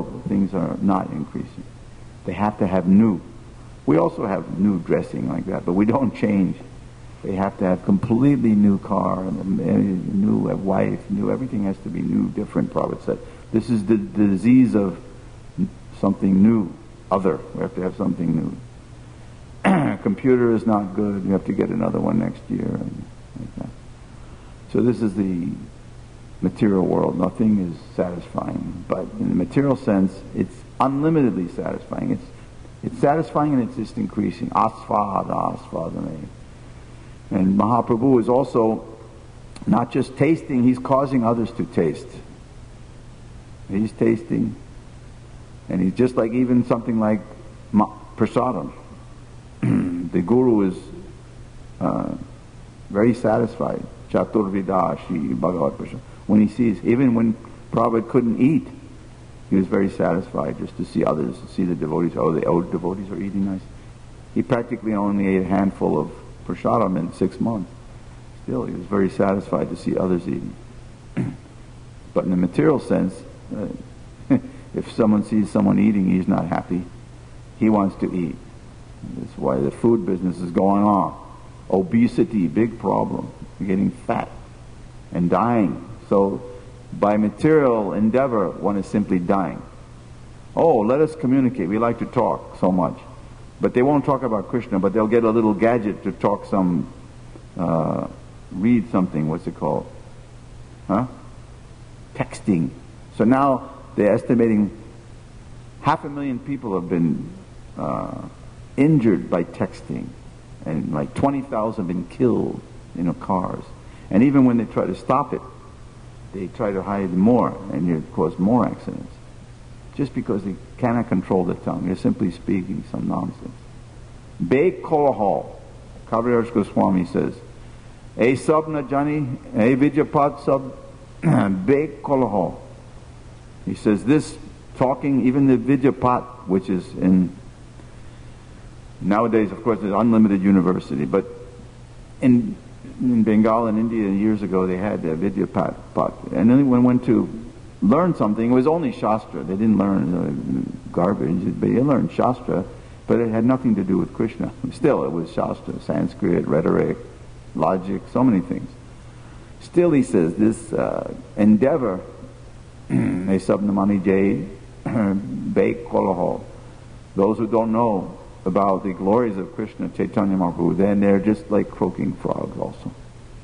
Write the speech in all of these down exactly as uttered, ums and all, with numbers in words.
world, things are not increasing. They have to have new. We also have new dressing like that, but we don't change. They have to have completely new car, new wife, new, everything has to be new, different. Prophet said, this is the, the disease of something new, other. We have to have something new. Computer is not good, you have to get another one next year. And like that. So this is the material world. Nothing is satisfying, but in the material sense, it's unlimitedly satisfying. It's it's satisfying and it's just increasing. Asvada, asvadane. And Mahaprabhu is also not just tasting, he's causing others to taste. He's tasting, and he's just like even something like ma- prasadam. The Guru is uh, very satisfied. Chaturvidashi Bhagavad Prasad. When he sees, even when Prabhupada couldn't eat, he was very satisfied just to see others, see the devotees. Oh, the old devotees are eating nice. He practically only ate a handful of prasadam in six months. Still, he was very satisfied to see others eating. But in the material sense, uh, if someone sees someone eating, he's not happy. He wants to eat. That's why the food business is going on. Obesity, big problem. You're getting fat and dying. So by material endeavor, one is simply dying. Oh, let us communicate. We like to talk so much. But they won't talk about Krishna, but they'll get a little gadget to talk some, uh, read something, what's it called? Huh? Texting. So now they're estimating half a million people have been uh, injured by texting. And like twenty thousand have been killed in you know, cars. And even when they try to stop it, they try to hide more, and you cause more accidents. Just because they cannot control the tongue. They're simply speaking some nonsense. Bek kolahal. Kaviraj Goswami says, A sab na jani, a vidyapad sab, bek kolahal. He says this talking, even the Vidyapat, which is in, nowadays of course there's unlimited university, but in in Bengal and India years ago they had a Vidyapat, and then when went to learn something, it was only Shastra. They didn't learn uh, garbage, but they learned Shastra, but it had nothing to do with Krishna. Still, it was Shastra, Sanskrit, rhetoric, logic, so many things. Still, he says, this uh, endeavor, a sabnamani jay, bek kolaho, those who don't know about the glories of Krishna, Chaitanya Mahaprabhu, then they're just like croaking frogs also.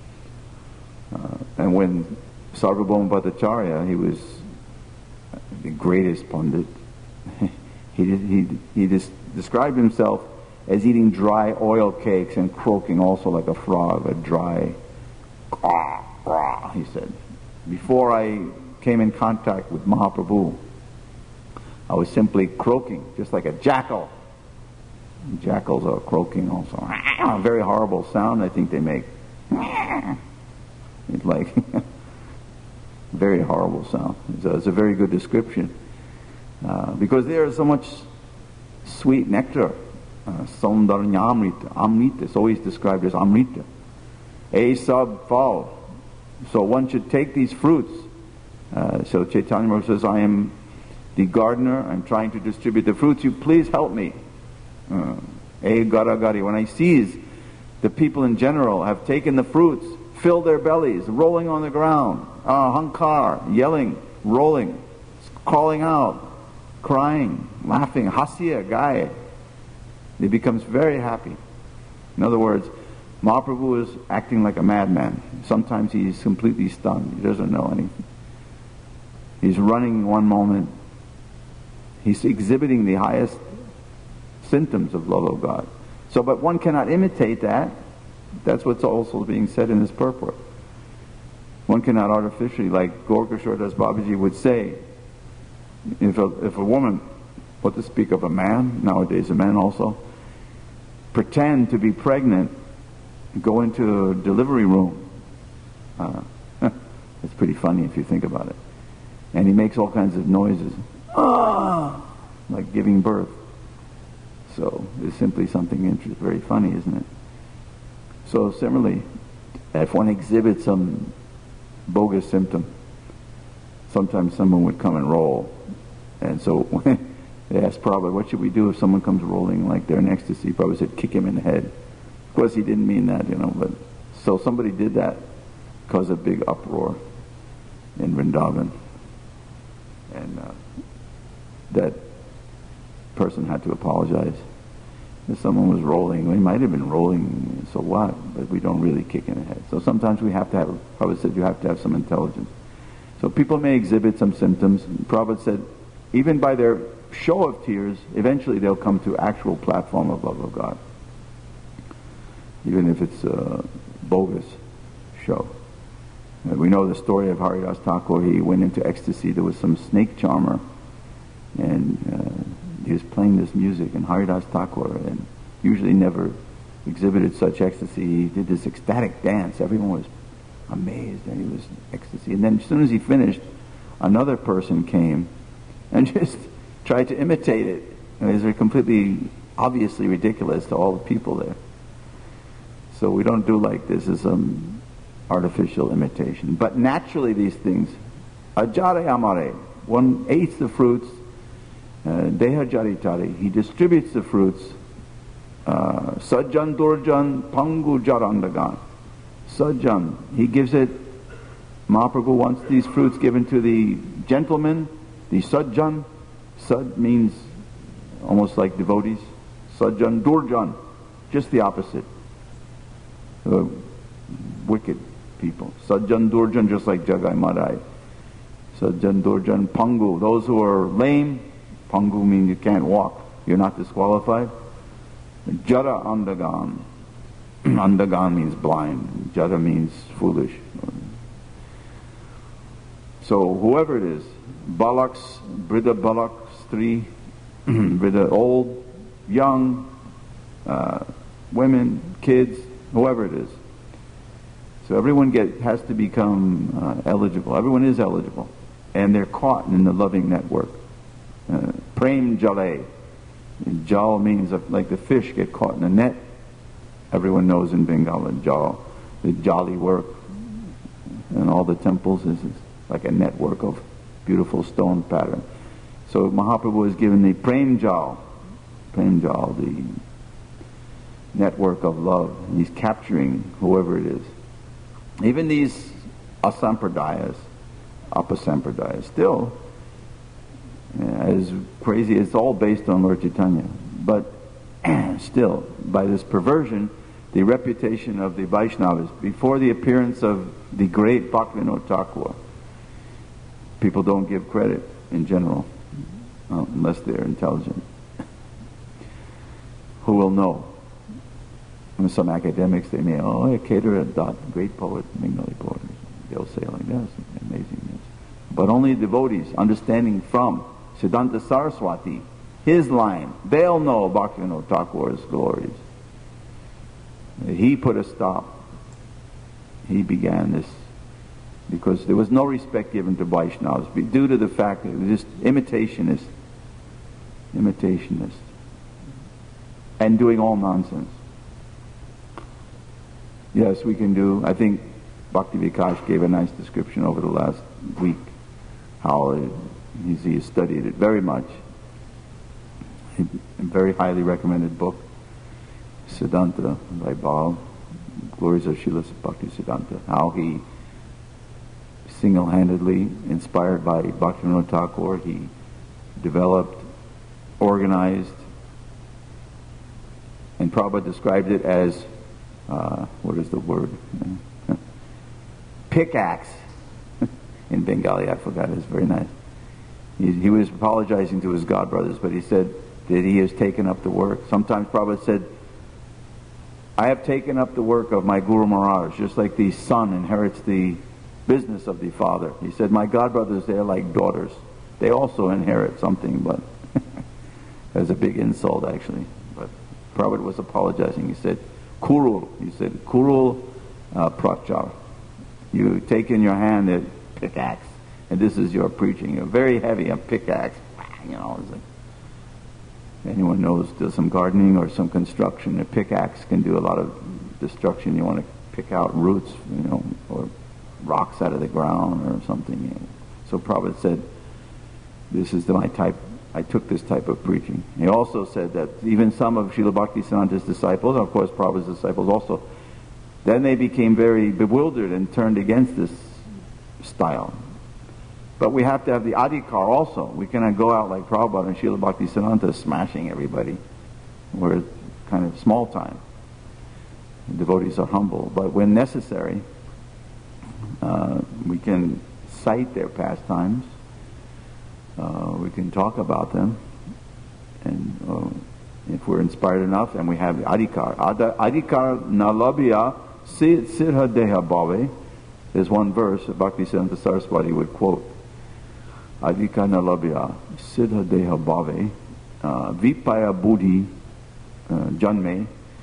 Uh, and when Sarvabhauma Bhattacharya, he was the greatest pundit. he he he just described himself as eating dry oil cakes and croaking also like a frog, a dry, ah, ah, he said. Before I came in contact with Mahaprabhu, I was simply croaking, just like a jackal. And jackals are croaking also. A very horrible sound I think they make. It's like very horrible sound. It's a, it's a very good description. Uh, because there is so much sweet nectar. Saundarya Amrita. Amrita is always described as Amrita. A sub fal. So one should take these fruits. Uh, so Chaitanya Mahaprabhu says, I am the gardener. I'm trying to distribute the fruits. You please help me. Uh, A garagari. When I seize the people in general have taken the fruits, filled their bellies, rolling on the ground, uh, hankar, yelling, rolling, calling out, crying, laughing, hasya, gaya. He becomes very happy. In other words, Mahaprabhu is acting like a madman. Sometimes he's completely stunned. He doesn't know anything. He's running one moment. He's exhibiting the highest symptoms of love of God. So, but one cannot imitate that. That's what's also being said in this purport. One cannot artificially, like Gaurkishore Das Babaji would say, if a, if a woman, what to speak of a man, nowadays a man also, pretend to be pregnant, go into a delivery room. Uh, it's pretty funny if you think about it. And he makes all kinds of noises. Ah! Like giving birth. So it's simply something interesting, very funny, isn't it? So similarly, if one exhibits some bogus symptom, sometimes someone would come and roll and And so when they asked Prabhupada, what should we do if someone comes rolling like they're in ecstasy? Prabhupada said, kick him in the head. Of course, he didn't mean that, you know, but so somebody did that, caused a big uproar in Vrindavan. And uh, that person had to apologize. If someone was rolling, they might have been rolling, so what? But we don't really kick in the head. So sometimes we have to have, Prabhupada said, you have to have some intelligence. So people may exhibit some symptoms. Prabhupada said, even by their show of tears, eventually they'll come to actual platform of love of God. Even if it's a bogus show. Uh, we know the story of Haridas Thakur. He went into ecstasy. There was some snake charmer, and uh, he was playing this music, and Haridas Thakur, and usually never exhibited such ecstasy. He did this ecstatic dance. Everyone was amazed that he was in ecstasy. And then as soon as he finished, another person came and just tried to imitate it. And it was completely, obviously ridiculous to all the people there. So we don't do like this as some artificial imitation. But naturally these things, ajare amare, one eats the fruits, uh, deha jaritari, he distributes the fruits, uh, sajjan durjan pangu jarandagan. Sajjan, he gives it, Mahaprabhu wants these fruits given to the gentleman, the sajjan. Sad means almost like devotees. Sajjan durjan, just the opposite. Uh, wicked people. Sajjan durjan, just like Jagai Madai. Sajjan durjan pangu, those who are lame. Pangu means you can't walk, you're not disqualified. Jara andagan. Andagan means blind. Jara means foolish. So whoever it is, balaks, brida balak, stri, brida old, young, uh, women, kids, whoever it is. So everyone get, has to become uh, eligible. Everyone is eligible. And they're caught in the loving network. Uh, Prem jale. Jal means like the fish get caught in a net. Everyone knows in Bengal, jal, the jolly work. And all the temples is, is like a network of beautiful stone pattern. So Mahaprabhu is given the Prem Jal, Prem Jal, the network of love. He's capturing whoever it is. Even these asampradayas, apasampradayas, still, as crazy, it's all based on Lord Chaitanya. But still, by this perversion, the reputation of the Vaishnavas, before the appearance of the great Bhaktivinoda Thakur, people don't give credit in general, uh, unless they're intelligent. Who will know? And some academics, they may, oh, Kedara Dutt, great poet, Bengali poet. They'll say like this, amazing this. But only devotees, understanding from Siddhanta Saraswati, his line, they'll know Bhaktivinoda Thakur's glories. He put a stop. He began this because there was no respect given to Vaishnavas due to the fact that it was just imitationist, imitationist, and doing all nonsense. Yes, we can do. I think Bhakti Vikash gave a nice description over the last week how it, he's, he studied it very much. A very highly recommended book, Siddhanta by Bal, Glories of Srila Bhakti Siddhanta. How he single-handedly, inspired by Bhaktivinoda Thakur, he developed, organized, and Prabhupada described it as Uh, what is the word? Pickaxe. In Bengali, I forgot. It's very nice. He, he was apologizing to his godbrothers, but he said that he has taken up the work. Sometimes Prabhupada said, I have taken up the work of my Guru Maharaj, just like the son inherits the business of the father. He said, my godbrothers, they are like daughters. They also inherit something, but that's a big insult, actually. But Prabhupada was apologizing. He said, Kurul, he said, Kurul uh, Prachar. You take in your hand a pickaxe, and this is your preaching. You're very heavy, a pickaxe. You know, it's like, anyone knows does some gardening or some construction, a pickaxe can do a lot of destruction. You want to pick out roots, you know, or rocks out of the ground or something. You know. So Prabhupada said, this is the, my type, I took this type of preaching. He also said that even some of Srila Bhaktisiddhanta's disciples, and of course Prabhupada's disciples also, then they became very bewildered and turned against this style. But we have to have the adhikar also. We cannot go out like Prabhupada and Srila Bhaktisiddhanta smashing everybody. We're kind of small time. The devotees are humble. But when necessary, uh, we can cite their pastimes. Uh, we can talk about them. And uh, if we're inspired enough, and we have the adhikar. Ad- adhikar nalabhya sirha deha bhave. There's one verse that Bhaktisiddhanta Saraswati would quote. Adhikar nalabhya sirha deha bhave vipaya buddhi janme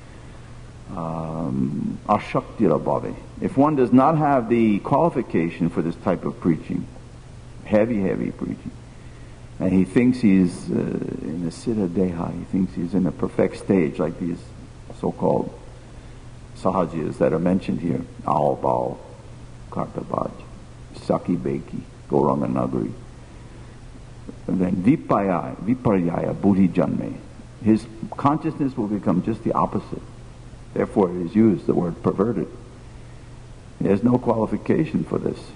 um, ashaktira bhave. If one does not have the qualification for this type of preaching, heavy, heavy preaching, and he thinks he's uh, in the siddha deha, he thinks he's in a perfect stage, like these so-called sahajiyas that are mentioned here, Aobao, Kartabaj, Saki Beki, Gauranga Nagari. And then Vipaya, Viparyaya, Buddhi Janme. His consciousness will become just the opposite. Therefore it is used, the word perverted. There's no qualification for this.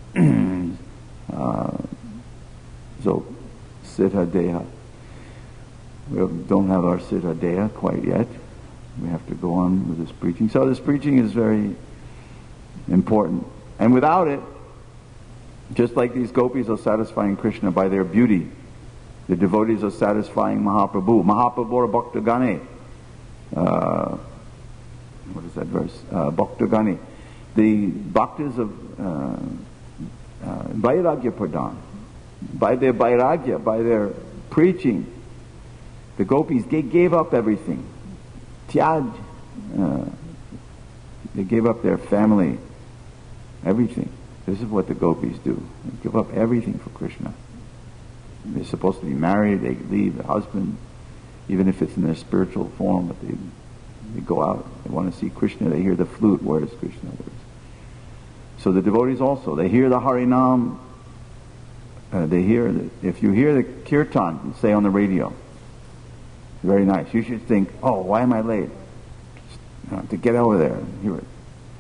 uh, so, Siddha Deha. We don't have our Siddha Deha quite yet. We have to go on with this preaching. So this preaching is very important. And without it, just like these gopis are satisfying Krishna by their beauty, the devotees are satisfying Mahaprabhu. Mahaprabhu Bhaktagane. Uh, what is that verse? Uh, Bhaktagane. The bhaktas of uh, uh, Vairagya Pradhan. By their Vairagya, by their preaching, the gopis they gave up everything. Tyaj. Uh, they gave up their family, everything. This is what the gopis do. They give up everything for Krishna. They're supposed to be married, they leave the husband, even if it's in their spiritual form, but they, they go out, they want to see Krishna, they hear the flute, where is Krishna? Where is... So the devotees also, they hear the Harinam, uh, they hear, the, if you hear the kirtan, say on the radio, it's very nice. You should think, oh, why am I late? You know, to get over there and hear it.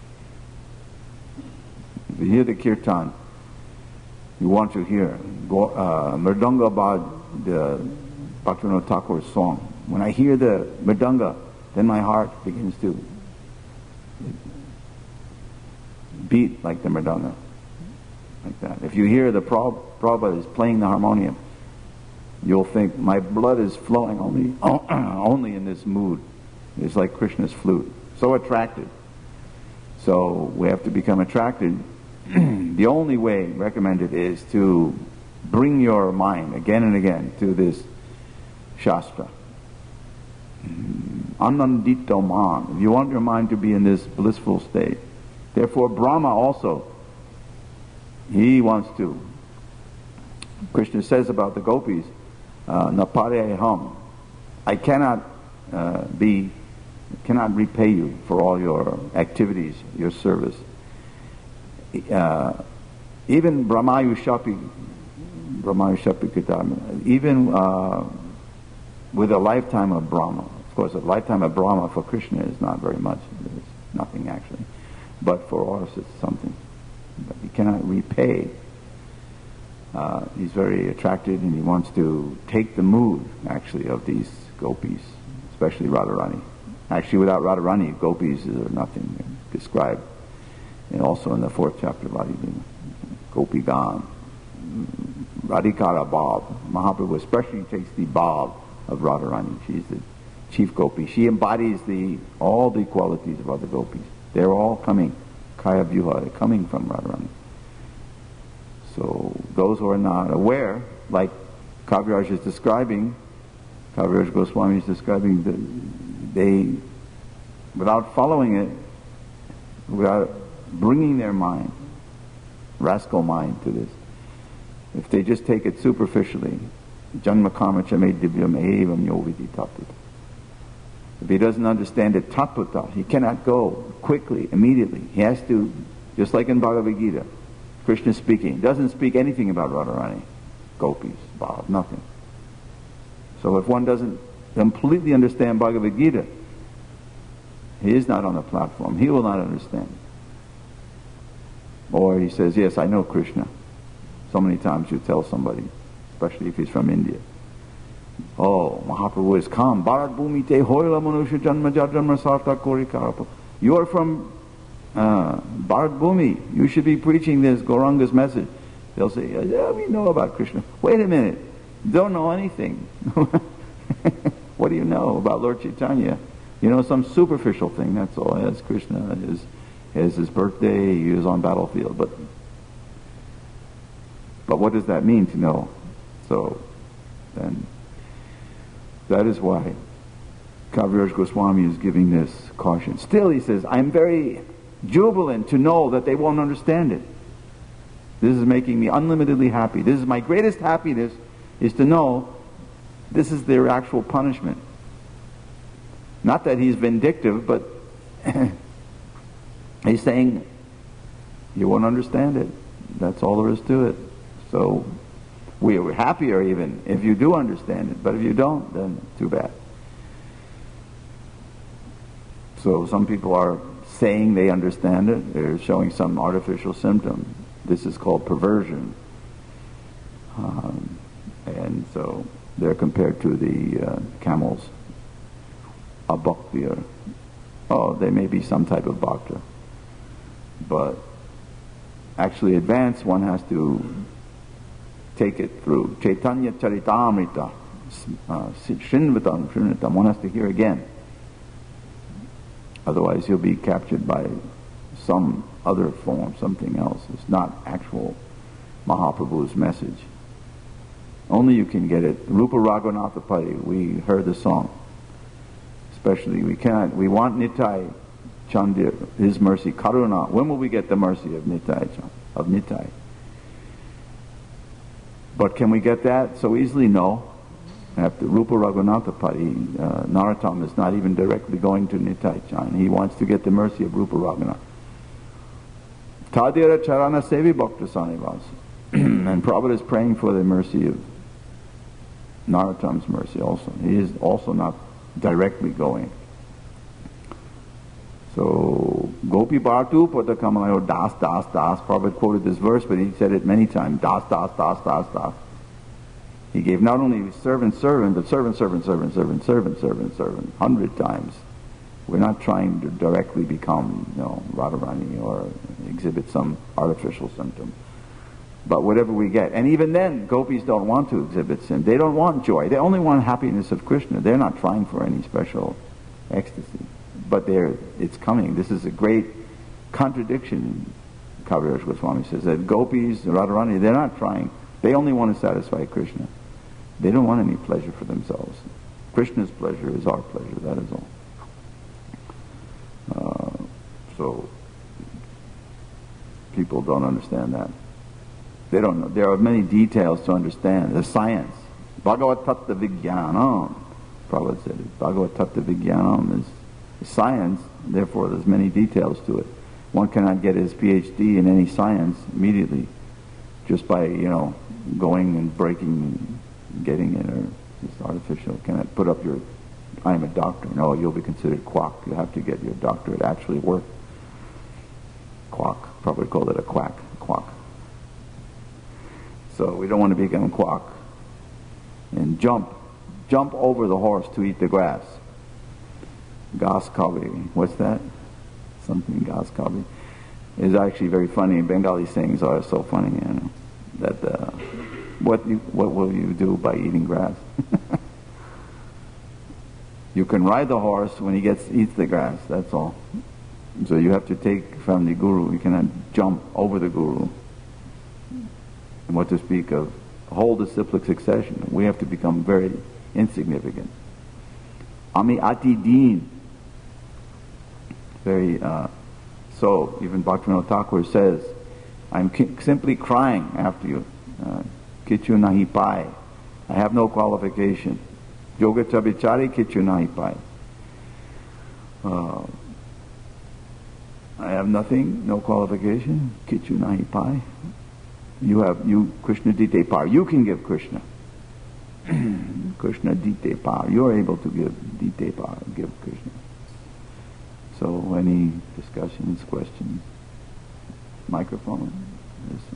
If you hear the kirtan, you want to hear uh, Mridanga Bad, the Bhaktivinoda Thakur's song. When I hear the Mridanga, then my heart begins to beat like the Mridanga, like that. If you hear the Prabhupada is playing the harmonium, you'll think my blood is flowing only only in this mood. It's like Krishna's flute, so attracted. So we have to become attracted. The only way recommended is to bring your mind again and again to this Shastra. Anandito man. You want your mind to be in this blissful state. Therefore Brahma also, he wants to. Krishna says about the gopis, uh, Napare ham. I cannot uh, be, cannot repay you for all your activities, your service. Uh, even Brahmayushapi, Brahmayushapi Kitam, even uh, with a lifetime of Brahma, of course a lifetime of Brahma for Krishna is not very much, it's nothing actually, but for us it's something. But he cannot repay. Uh, he's very attracted and he wants to take the mood actually of these gopis, especially Radharani. Actually without Radharani, gopis are nothing described. And also in the fourth chapter of Adilila, Gopi Gan, Radhikara Bhav. Mahaprabhu especially takes the Bhav of Radharani. She's the chief gopi. She embodies the all the qualities of other gopis. They're all coming, Kaya Vyuha, they're coming from Radharani. So those who are not aware, like Kaviraj is describing, Kaviraj Goswami is describing, the, they, without following it, without bringing their mind, rascal mind to this, if they just take it superficially, janma karma chame divyam evam yoviti tattva. If he doesn't understand it tattva, he cannot go quickly, immediately. He has to, just like in Bhagavad Gita, Krishna speaking, doesn't speak anything about Radharani. gopis, Bob, nothing. So if one doesn't completely understand Bhagavad Gita, he is not on the platform. He will not understand. Or he says, yes, I know Krishna. So many times you tell somebody, especially if he's from India, oh, Mahaprabhu has come. Bharat Bhumi te hoila manusha janma janma sarta kori karapa. You are from uh, Bharat Bhumi. You should be preaching this Gauranga's message. They'll say, yeah, we know about Krishna. Wait a minute. You don't know anything. What do you know about Lord Chaitanya? You know some superficial thing, that's all. Yes, Krishna is, is his birthday, he was on battlefield. But but what does that mean to know? So then that is why Kaviraj Goswami is giving this caution. Still, he says, I'm very jubilant to know that they won't understand it. This is making me unlimitedly happy. This is my greatest happiness, is to know this is their actual punishment. Not that he's vindictive, but he's saying, you won't understand it. That's all there is to it. So we are happier even if you do understand it, but if you don't, then too bad. So some people are saying they understand it. They're showing some artificial symptom. This is called perversion. Um, and so they're compared to the uh, camels. A bhakti, or oh, they may be some type of bhakta. But actually advanced, one has to take it through Chaitanya Charitamrita, uh, Shinvatam, Shinvatam. One has to hear again. Otherwise you'll be captured by some other form, something else. It's not actual Mahaprabhu's message. Only you can get it. Rupa Raghunatha Pari, we heard the song. Especially, we cannot, we want Nitai Chandir, his mercy, Karuna. When will we get the mercy of Nitai, of Nitai? But can we get that so easily? No. After Rupa Raghunatha Pari, uh, Narottam is not even directly going to Nitai Chand. He wants to get the mercy of Rupa Raghunatha. Tadira Charana Sevi Bhakta Sanivas. And Prabhupada is praying for the mercy of Narottam's mercy also. He is also not directly going. So, Gopi Bhartu Patakamalayo Das Das Das. Prabhupada quoted this verse, but he said it many times. Das Das Das Das Das. He gave not only servant, servant, but servant, servant, servant, servant, servant, servant, servant, hundred times. We're not trying to directly become, you know, Radharani or exhibit some artificial symptom. But whatever we get. And even then, gopis don't want to exhibit sin. They don't want joy. They only want happiness of Krishna. They're not trying for any special ecstasy. But they're, it's coming. This is a great contradiction, Kaviraj Goswami says, that gopis, Radharani, they're not trying. They only want to satisfy Krishna. They don't want any pleasure for themselves. Krishna's pleasure is our pleasure, that is all. Uh, so, people don't understand that. They don't know. There are many details to understand. The science. Bhagavat Tattva Vijnanam. Prabhupada said it. Bhagavat Tattva Vijnanam is science, therefore there's many details to it. One cannot get his P H D in any science immediately just by, you know, going and breaking and getting it, or it's artificial. Cannot put up your, I'm a doctor. No, you'll be considered quack. You have to get your doctorate actually work. Quack. Probably call it a quack. Quack. So we don't want to become quack and jump, jump over the horse to eat the grass. Ghas kabi. What's that? Something ghas kabi. Is actually very funny. Bengali sayings are so funny, you know. That uh, what you, what will you do by eating grass? You can ride the horse when he gets eats the grass. That's all. So you have to take from the guru. You cannot jump over the guru. And what to speak of whole disciplic succession. We have to become very insignificant. Ami ati deen. Very, uh, so even Bhaktivinoda Thakur says, I'm ki- simply crying after you. Uh, Kichu nahi pai. I have no qualification. Yoga chabichari kichu nahi pai. Uh, I have nothing, no qualification. Kichu nahi pai. You have, you, Krishna Dite Par. You can give Krishna. Krishna Dite Par. You're able to give Dite Par, give Krishna. So any discussions, questions? Microphone? Listen.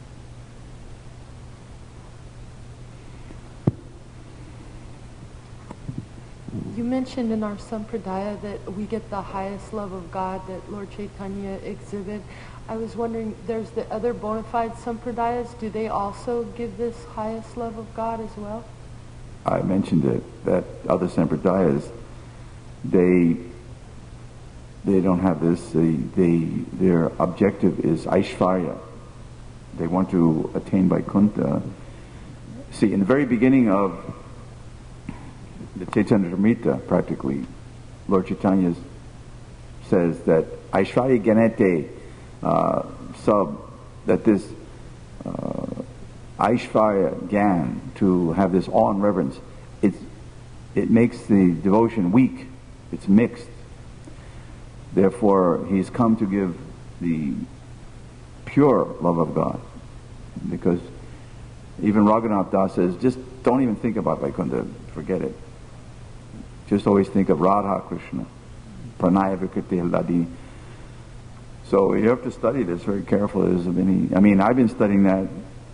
You mentioned in our Sampradaya that we get the highest love of God that Lord Chaitanya exhibited. I was wondering, there's the other bona fide Sampradayas. Do they also give this highest love of God as well? I mentioned it, that other Sampradayas, they they don't have this. They, they their objective is Aishvarya. They want to attain Vaikuntha. See, in the very beginning of the Chaitanya Amrita, practically, Lord Chaitanya says that Aishvarya Ganete uh, sub, that this uh, Aishvarya Gan, to have this awe and reverence, it's, it makes the devotion weak. It's mixed. Therefore, he's come to give the pure love of God. Because even Raghunath Das says, just don't even think about Vaikuntha, forget it. Just always think of Radha Krishna. Pranaya Vikriti Hladini. So you have to study this very carefully. As of any, I mean, I've been studying that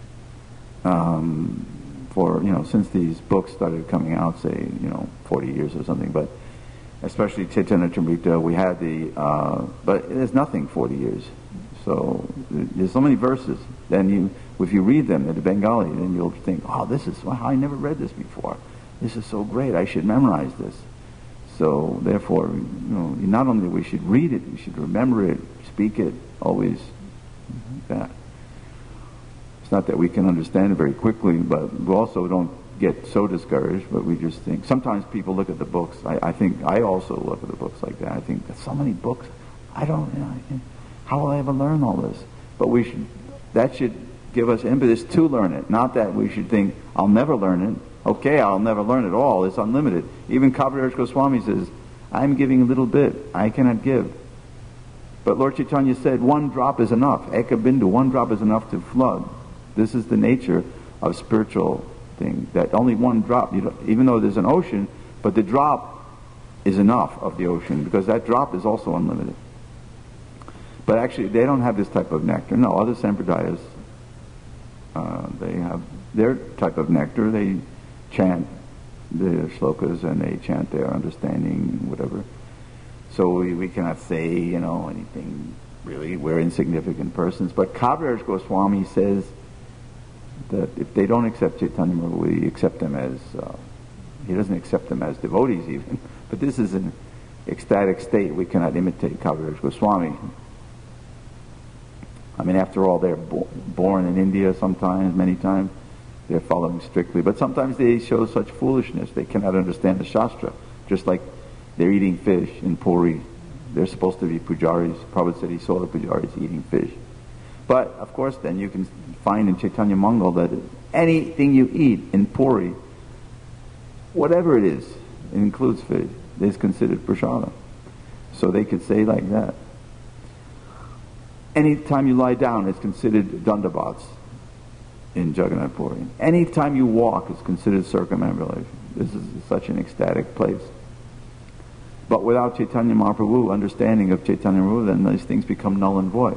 um, for, you know, since these books started coming out, say, you know, forty years or something. But especially Chaitanya Charitamrita, we had the, uh, but there's nothing forty years. So there's so many verses. Then you, if you read them in the Bengali, then you'll think, oh, this is, wow, I never read this before. This is so great. I should memorize this. So therefore, you know, not only we should read it, we should remember it, speak it, always that. It's not that we can understand it very quickly, but we also don't get so discouraged, but we just think, sometimes people look at the books, I, I think, I also look at the books like that. I think, there's so many books, I don't, you know, I can, how will I ever learn all this? But we should, that should give us impetus to learn it, not that we should think, I'll never learn it. Okay, I'll never learn it all. It's unlimited. Even Kaviraj Goswami says, I'm giving a little bit. I cannot give. But Lord Chaitanya said, one drop is enough. Eka bindu, one drop is enough to flood. This is the nature of spiritual thing, that only one drop, you know, even though there's an ocean, but the drop is enough of the ocean, because that drop is also unlimited. But actually, they don't have this type of nectar. No, other Sampradayas, uh, they have their type of nectar. They chant the shlokas and they chant their understanding, whatever. So we, we cannot say, you know, anything really. We're insignificant persons. But Kaviraj Goswami says that if they don't accept Chaitanya, we accept them as, uh, he doesn't accept them as devotees even. But this is an ecstatic state. We cannot imitate Kaviraj Goswami. I mean, after all, they're bo- born in India sometimes, many times. They're following strictly. But sometimes they show such foolishness. They cannot understand the Shastra. Just like they're eating fish in Puri. They're supposed to be pujaris. Prabhupada said he saw the pujaris eating fish. But, of course, then you can find in Chaitanya Mangal that anything you eat in Puri, whatever it is, it includes fish, is considered prasada. So they could say like that. Anytime you lie down, it's considered dandavats in Jagannath Puri. Anytime you walk, it's considered circumambulation. This is such an ecstatic place. But without Chaitanya Mahaprabhu, understanding of Chaitanya Mahaprabhu, then these things become null and void.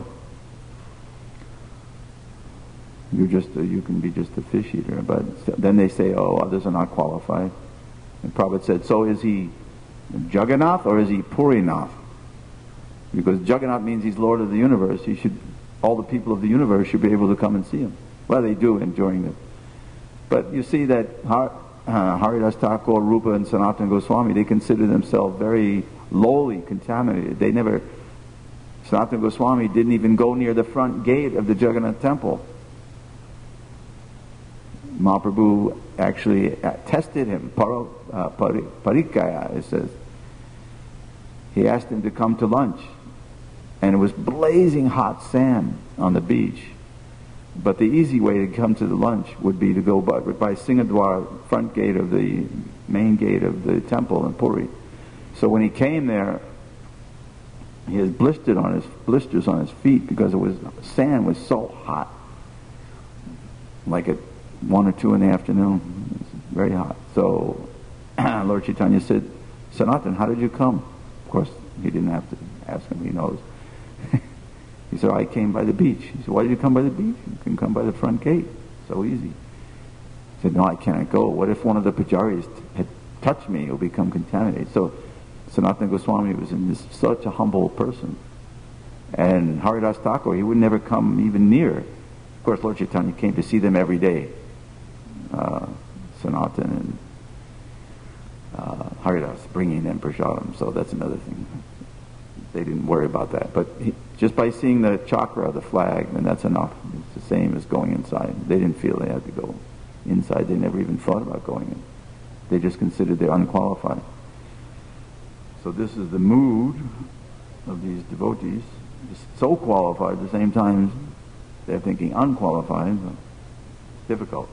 You're just a, you can be just a fish eater. But then they say, oh, others are not qualified. And Prabhupada said, so is he Jagannath or is he Purinath? Because Jagannath means he's Lord of the universe. He should, all the people of the universe should be able to come and see him. Well, they do enjoying it. But you see that Har, uh, Haridas Thakur, Rupa, and Sanatana Goswami, they consider themselves very lowly, contaminated. They never, Sanatana Goswami didn't even go near the front gate of the Jagannath temple. Mahaprabhu actually tested him, Paro, uh, pari, Parikaya, it says. He asked him to come to lunch. And it was blazing hot sand on the beach. But the easy way to come to the lunch would be to go by, by Singadwar, front gate of the main gate of the temple in Puri. So when he came there, he had blistered on his blisters on his feet because it was sand was so hot. like at one or two in the afternoon. It's very hot. So Lord Chaitanya said, Sanatan, how did you come? Of course, he didn't have to ask him. He knows. He said, I came by the beach. He said, why did you come by the beach? You can come by the front gate. So easy. He said, no, I can't go. What if one of the pujaris had touched me? It will become contaminated. So Sanatana Goswami was in this, such a humble person. And Haridas Thakur, he would never come even near. Of course, Lord Chaitanya came to see them every day. Uh, Sanatan and uh, Haridas, bringing them prasadam. So that's another thing. They didn't worry about that. But he, just by seeing the chakra, the flag, then that's enough. It's the same as going inside. They didn't feel they had to go inside. They never even thought about going in. They just considered they're unqualified. So this is the mood of these devotees. So qualified at the same time they're thinking unqualified. So difficult.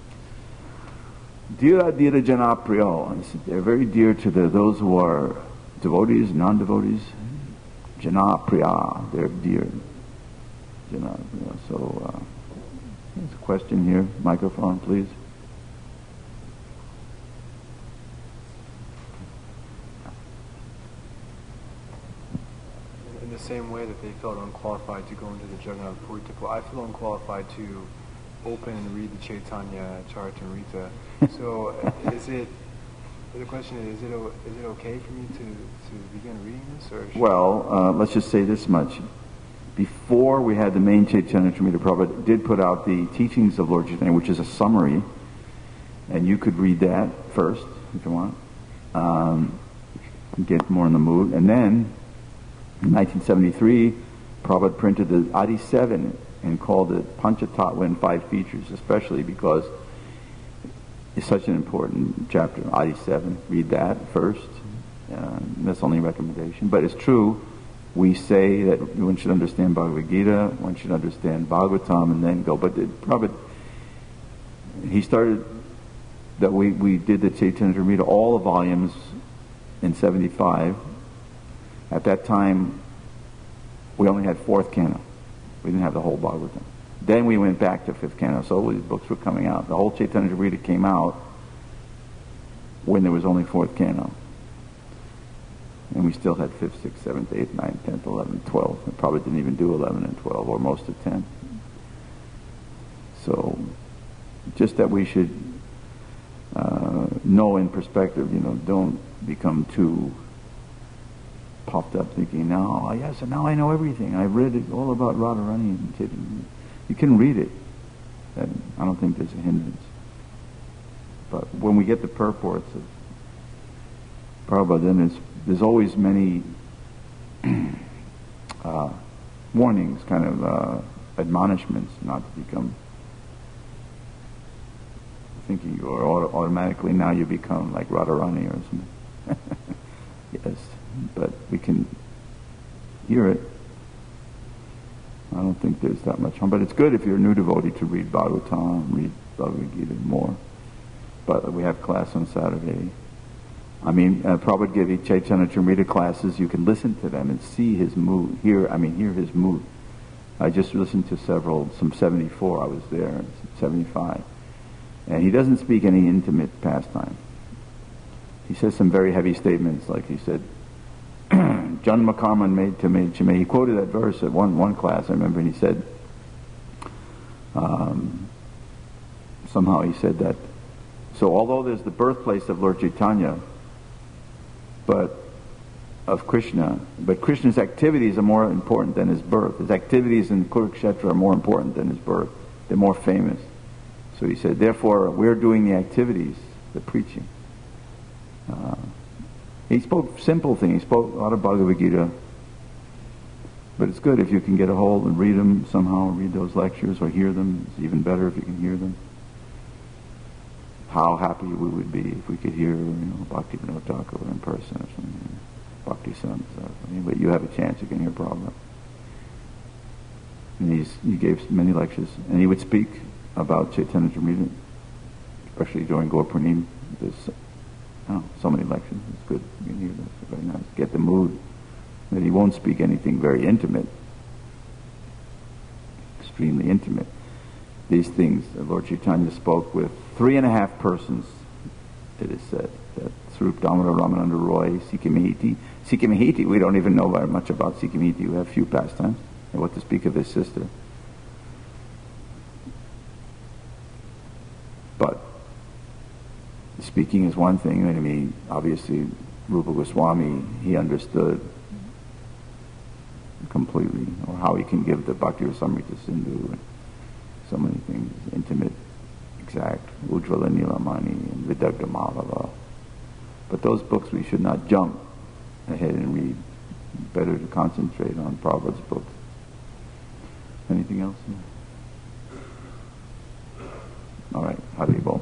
Dira dira jana priyo. They're very dear to the, those who are devotees, non-devotees. Jana priya. They're dear. Jana priya. So uh, there's a question here. Microphone, please. In the same way that they felt unqualified to go into the Jagannath Puri temple, I feel unqualified to open and read the Chaitanya Charitamrita. So, uh, is it? The question is: Is it o- is it okay for me to, to begin reading this, or? Should Well, uh, let's just say this much: before we had the main Chaitanya Charitamrita, Prabhupada did put out the teachings of Lord Chaitanya, which is a summary, and you could read that first if you want, um, get more in the mood, and then. In nineteen seventy-three, Prabhupada printed the Adi seven and called it Panchatattva and Five Features, especially because it's such an important chapter, Adi seven. Read that first. Uh, that's only a recommendation. But it's true, we say that one should understand Bhagavad Gita, one should understand Bhagavatam, and then go. But it, Prabhupada, he started, that we, we did the Chaitanya Charitamrita, all the volumes in seventy-five. At that time, we only had fourth canto. We didn't have the whole Bhagavatam. Then we went back to fifth canto, so these books were coming out. The whole Chaitanya Charitamrita came out when there was only fourth canto. And we still had fifth, sixth, seventh, eighth, ninth, tenth, eleventh, twelfth. We probably didn't even do eleven and twelve, or most of ten. So, just that we should uh, know in perspective, you know, don't become too popped up thinking, now, yes, and now I know everything. I've read it all about Radharani and Chaitanya. You can read it. And I don't think there's a hindrance. But when we get the purports of Prabhupada, then it's, there's always many uh, warnings, kind of uh, admonishments not to become thinking you are auto- automatically now you become like Radharani or something. Yes. But we can hear it. I don't think there's that much harm. But it's good if you're a new devotee to read Bhagavatam, read Bhagavad Gita more. But we have class on Saturday. I mean, uh, Prabhupada gave Chaitanya Charitamrita classes. You can listen to them and see his mood. Hear, I mean, hear his mood. I just listened to several, some seventy-four. I was there, seventy-five. And he doesn't speak any intimate pastime. He says some very heavy statements, like he said, Janma karma made to me. He quoted that verse at one one class, I remember, and he said, um, somehow he said that, so although there's the birthplace of Lord Chaitanya, but of Krishna, but Krishna's activities are more important than his birth. His activities in Kurukshetra are more important than his birth. They're more famous. So he said, therefore, we're doing the activities, the preaching. Uh, He spoke simple things. He spoke a lot of Bhagavad Gita. But it's good if you can get a hold and read them somehow, read those lectures or hear them. It's even better if you can hear them. How happy we would be if we could hear, you know, Bhaktivinoda Thakur in person or something. Bhakti Sant. But you have a chance, you can hear Prabhupada. And he's, he gave many lectures. And he would speak about Chaitanya Charitamrita, especially during Gaur Purnima. There's Oh, so many lectures. It's good. You can hear this. It's very nice. Get the mood. That he won't speak anything very intimate. Extremely intimate. these things. Lord Chaitanya spoke with three and a half persons, it is said, that Swarup Damodar Ramananda Roy, Sikhi Mahiti. Sikhi Mahiti, we don't even know very much about Sikhi Mahiti. We have few pastimes, and what to speak of his sister. But speaking is one thing. I mean, obviously, Rupa Goswami, he understood completely, or how he can give the Bhakti Rasamrita Sindhu and so many things, intimate, exact, Ujjvala Nilamani and Vidagdha Malava. But those books we should not jump ahead and read. Better to concentrate on Prabhupada's books. Anything else? All right, Hari Bol.